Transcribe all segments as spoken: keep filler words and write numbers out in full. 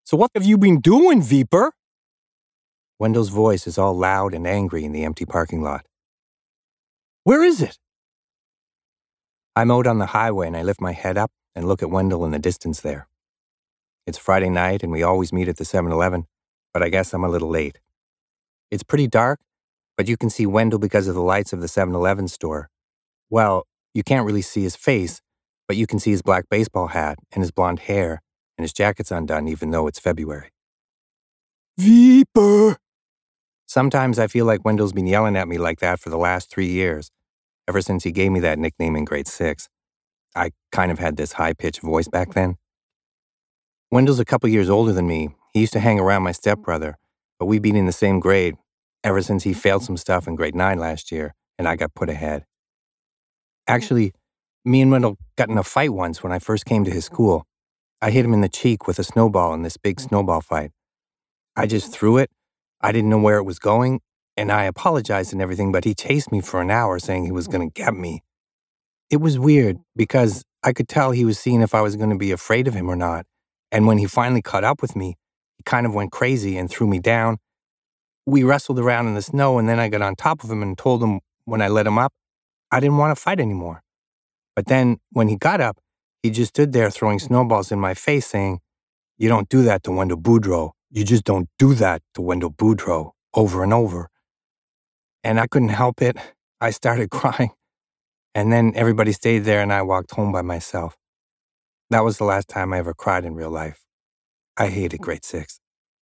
So what have you been doing, Veeper? Wendell's voice is all loud and angry in the empty parking lot. Where is it? I'm out on the highway and I lift my head up and look at Wendell in the distance there. It's Friday night and we always meet at the seven eleven, but I guess I'm a little late. It's pretty dark, but you can see Wendell because of the lights of the seven eleven store. Well, you can't really see his face, but you can see his black baseball hat and his blonde hair, and his jacket's undone even though it's February. Veeper! Sometimes I feel like Wendell's been yelling at me like that for the last three years, ever since he gave me that nickname in grade six. I kind of had this high-pitched voice back then. Wendell's a couple years older than me. He used to hang around my stepbrother, but we've been in the same grade ever since he failed some stuff in grade nine last year, and I got put ahead. Actually, me and Wendell got in a fight once when I first came to his school. I hit him in the cheek with a snowball in this big snowball fight. I just threw it. I didn't know where it was going, and I apologized and everything, but he chased me for an hour saying he was going to get me. It was weird because I could tell he was seeing if I was going to be afraid of him or not, and when he finally caught up with me, he kind of went crazy and threw me down. We wrestled around in the snow, and then I got on top of him and told him when I let him up, I didn't want to fight anymore. But then, when he got up, he just stood there throwing snowballs in my face saying, "You don't do that to Wendell Boudreau. You just don't do that to Wendell Boudreau," over and over. And I couldn't help it. I started crying. And then everybody stayed there and I walked home by myself. That was the last time I ever cried in real life. I hated grade six.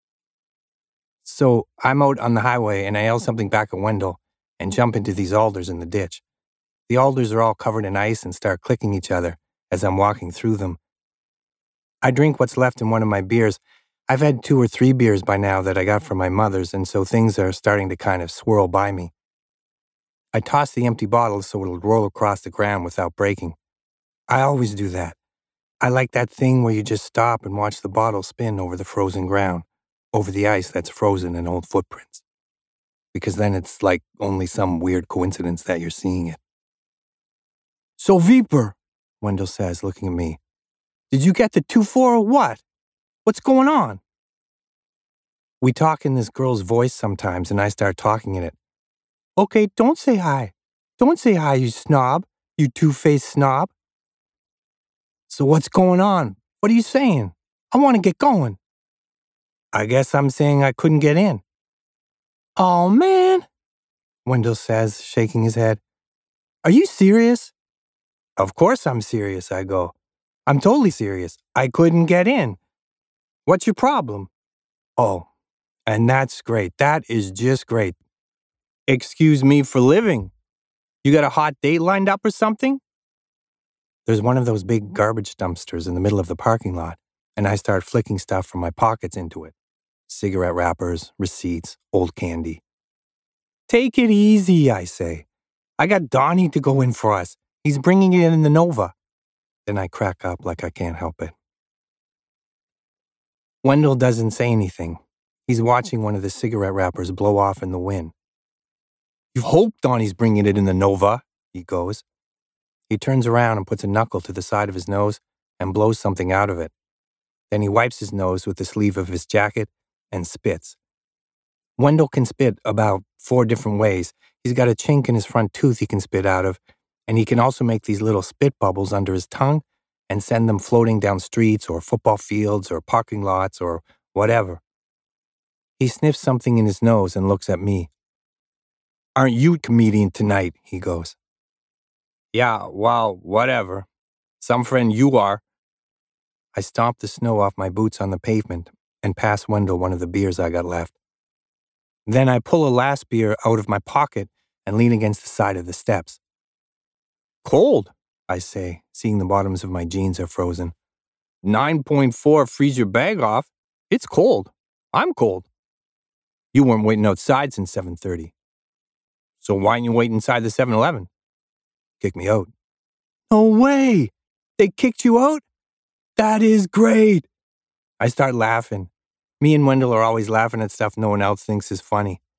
So I'm out on the highway and I yell something back at Wendell and jump into these alders in the ditch. The alders are all covered in ice and start clicking each other as I'm walking through them. I drink what's left in one of my beers. I've had two or three beers by now that I got from my mother's, and so things are starting to kind of swirl by me. I toss the empty bottle so it'll roll across the ground without breaking. I always do that. I like that thing where you just stop and watch the bottle spin over the frozen ground, over the ice that's frozen in old footprints. Because then it's like only some weird coincidence that you're seeing it. So Veeper, Wendell says, looking at me, did you get the two four or what? What's going on? We talk in this girl's voice sometimes, and I start talking in it. Okay, don't say hi. Don't say hi, you snob. You two-faced snob. So what's going on? What are you saying? I want to get going. I guess I'm saying I couldn't get in. Oh, man, Wendell says, shaking his head. Are you serious? Of course I'm serious, I go. I'm totally serious. I couldn't get in. What's your problem? Oh, and that's great. That is just great. Excuse me for living. You got a hot date lined up or something? There's one of those big garbage dumpsters in the middle of the parking lot, and I start flicking stuff from my pockets into it. Cigarette wrappers, receipts, old candy. Take it easy, I say. I got Donnie to go in for us. He's bringing it in the Nova. Then I crack up like I can't help it. Wendell doesn't say anything. He's watching one of the cigarette wrappers blow off in the wind. You hope Donnie's bringing it in the Nova, he goes. He turns around and puts a knuckle to the side of his nose and blows something out of it. Then he wipes his nose with the sleeve of his jacket and spits. Wendell can spit about four different ways. He's got a chink in his front tooth he can spit out of, and he can also make these little spit bubbles under his tongue and send them floating down streets or football fields or parking lots or whatever. He sniffs something in his nose and looks at me. Aren't you comedian tonight? He goes. Yeah, well, whatever. Some friend you are. I stomp the snow off my boots on the pavement and pass Wendell one of the beers I got left. Then I pull a last beer out of my pocket and lean against the side of the steps. Cold, I say, seeing the bottoms of my jeans are frozen. nine point four freeze your bag off. It's cold. I'm cold. You weren't waiting outside since seven thirty. So why didn't you wait inside the seven eleven? Kick me out. No way! They kicked you out? That is great! I start laughing. Me and Wendell are always laughing at stuff no one else thinks is funny.